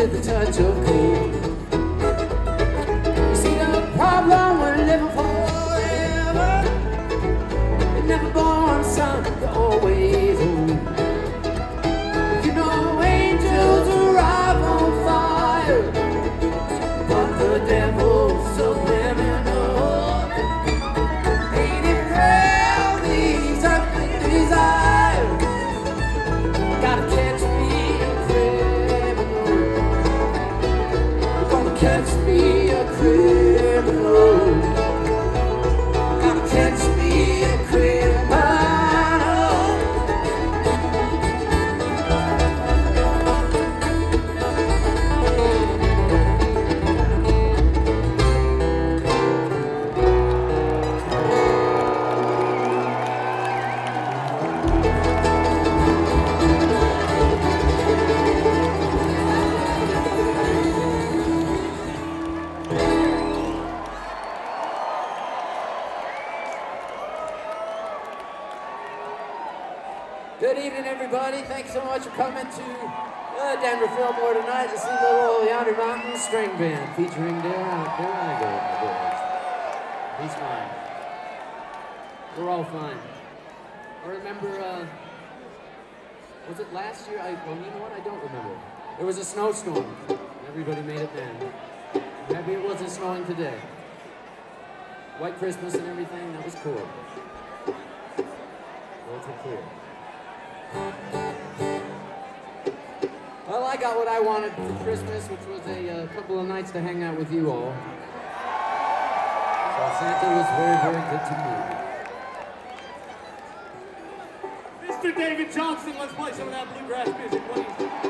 with a touch of cold. You see the problem with living forever, you're never born, son, you're always old. You know angels arrive on fire, but the devil's subliminal. Ain't it real, these earthly desires? Gotta catch me a criminal. You're gonna catch me a criminal. Gotta catch me a criminal. Good evening, everybody. Thanks so much for coming to Denver Fillmore tonight to see little Yonder Mountain String Band featuring Dare Igo and the boys. He's fine. We're all fine. I remember, was it last year? Well, you know what? I don't remember. There was a snowstorm. Everybody made it then. Maybe it wasn't snowing today. White Christmas and everything, that was cool. Roads were clear. Well, I got what I wanted for Christmas, which was a couple of nights to hang out with you all. So Santa was very, very good to me. Mr. David Johnson, let's play some of that bluegrass music, please.